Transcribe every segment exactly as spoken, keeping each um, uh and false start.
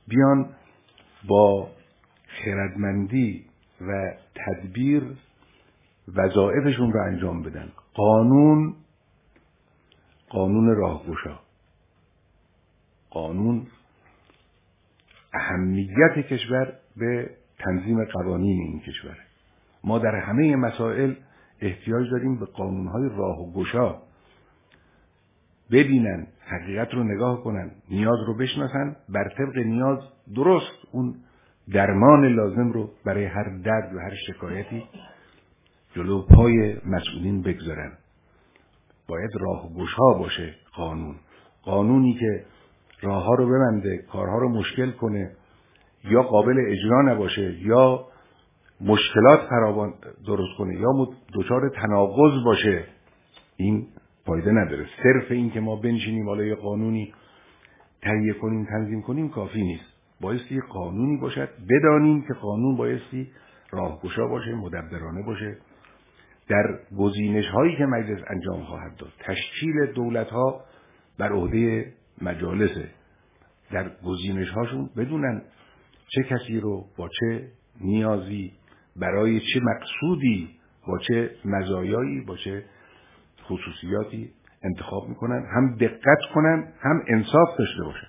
بیان با خردمندی و تدبیر وظایفشون رو انجام بدن. قانون قانون راهگشا، قانون اهمیت کشور به تنظیم قوانین این کشور. ما در همه مسائل احتیاج داریم به قانونهای راهگشا، ببینن، حقیقت رو نگاه کنن، نیاز رو بشناسن، بر طبق نیاز درست اون درمان لازم رو برای هر درد و هر شکایتی جلو پای مسئولین بگذارن. باید راهگشا باشه قانون، قانونی که راهها رو ببنده، کارها رو مشکل کنه، یا قابل اجرا نباشه، یا مشکلات فراوان درست کنه، یا دچار تناقض باشه. این فایده نداره. صرف این که ما بنشینیم حالا یه قانونی تهیه کنیم، تنظیم کنیم کافی نیست. بایستی قانونی باشد، بدانیم که قانون بایستی راهگشا باشه، مدبرانه باشه. در گزینش هایی که مجلس انجام خواهد داد، تشکیل دولت ها بر عهده مجالسه. در گزینش هاشون بدونن چه کسی رو با چه نیازی، برای چه مقصودی، با چه مزایایی، با چه خصوصیاتی انتخاب میکنن، هم دقت کنن هم انصاف داشته باشن.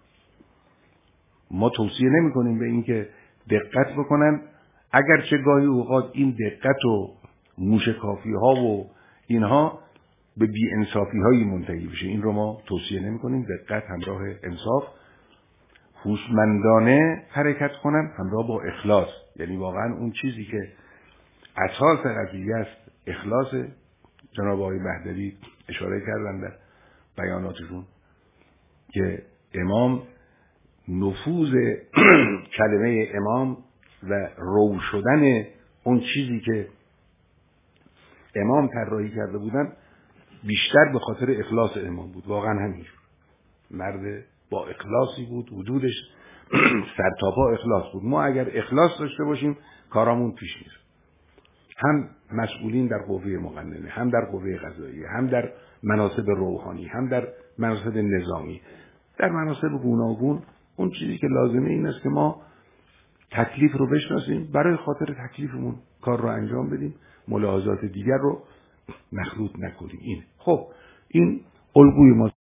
ما توصیه نمی کنیم به این که دقت بکنن، اگرچه گاهی اوقات این دقت و موشکافی ها و اینها به بی انصافی هایی منتهی بشه. این رو ما توصیه نمی کنیم. دقت همراه انصاف، هوشمندانه حرکت کنن همراه با اخلاص. یعنی واقعا اون چیزی که اساس قضیه است اخلاص. جناب آقای مهدوی اشاره کردن در بیاناتشون که امام نفوذ کلمه امام و رو شدن اون چیزی که امام طراحی کرده بودن بیشتر به خاطر اخلاص امام بود. واقعا همینجور مرد با اخلاصی بود، حدودش سرتاپا اخلاص بود. ما اگر اخلاص داشته باشیم کارامون پیش میره. هم مسئولین در قوه مقننه، هم در قوه قضاییه، هم در مناصب روحانی، هم در مناصب نظامی، در مناصب گوناگون، اون چیزی که لازمه این است که ما تکلیف رو بشناسیم، برای خاطر تکلیفمون کار رو انجام بدیم، ملاحظات دیگر رو مخلوط نکنیم. این خب این الگوی ما